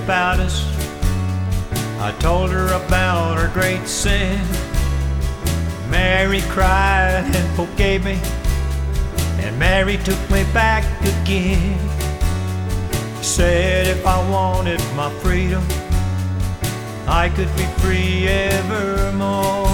about us. I told her about her great sin. Mary cried and forgave me, and Mary took me back again. Said if I wanted my freedom, I could be free evermore.